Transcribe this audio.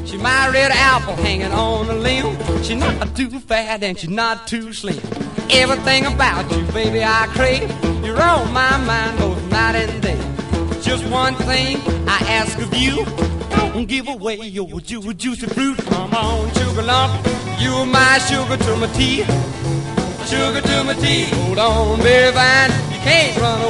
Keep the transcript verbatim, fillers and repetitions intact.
She's my red apple hanging on the limb. She's not too fat and she's not too slim. Everything about you, baby, I crave. You're on my mind both night and day. Just one thing I ask of you, don't give away your ju juicy fruit. Come on, sugar lump, you're my sugar to my tea. Sugar to my tea. Hold on, baby vine, you can't run